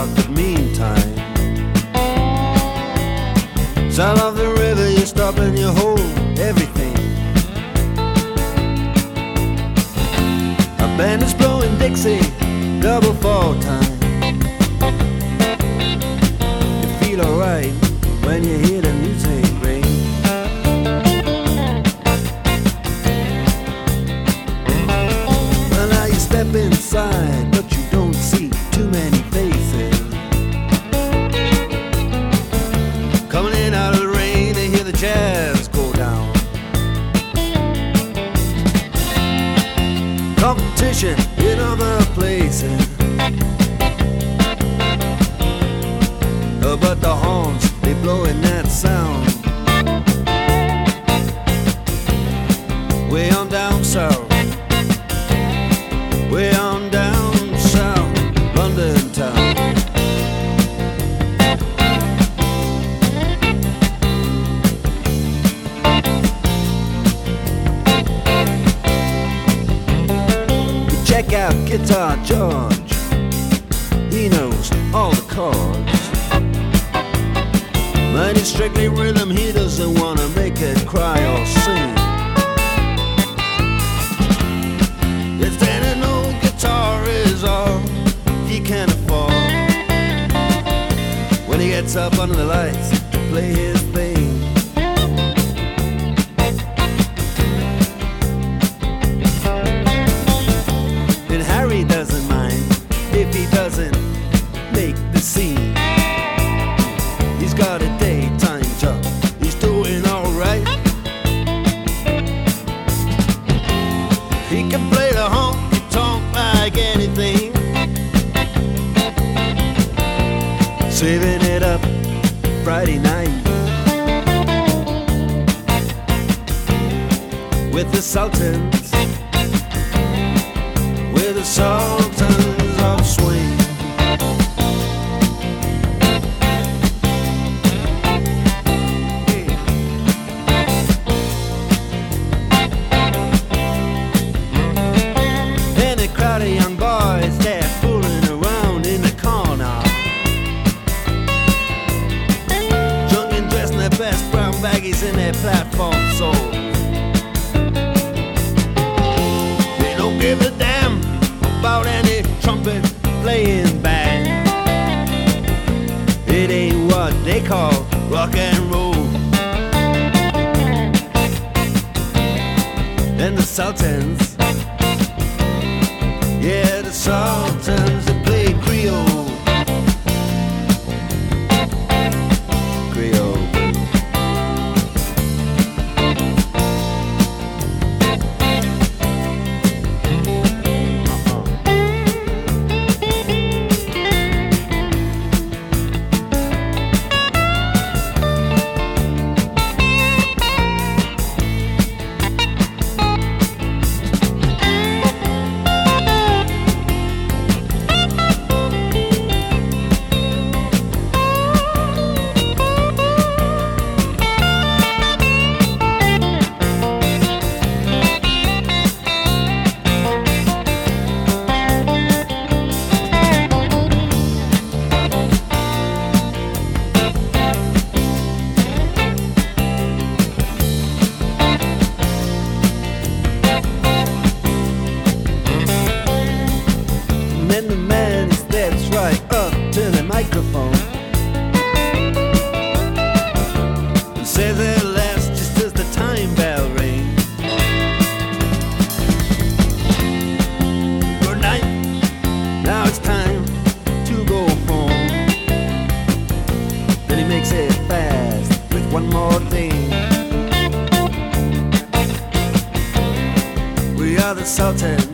dark, but meantime, sound of the river, you stop and you hold everything. A band is blowing Dixie, double fall time. You feel alright when you hear the music ring. Well, now you step inside, but you don't see too many faces. Coming in out of the rain, they hear the jazz go down. Competition in other places, but the horns, they blowing that sound. Way on down south, way on down south, London town. Check out Guitar George, he knows all the chords. But it's strictly rhythm, he doesn't want to make it cry or sing. If then an old guitar is all he can afford, when he gets up under the lights to play his thing. And Harry doesn't mind if he doesn't make the scene. He's got a daytime job, he's doing alright. He can play the honky-tonk like anything, saving it up Friday night with the Sultans, with the Sultans of Swing. The young boys, they're fooling around in the corner, drunk and dressed in their best brown baggies in their platform soles. They don't give a damn about any trumpet playing band. It ain't what they call rock and roll. And the Sultans, yeah, the Sultans, they play Creole. Creole. And the man steps right up to the microphone and says at last, just as the time bell rings, good night, now it's time to go home. Then he makes it fast with one more thing. We are the Sultans,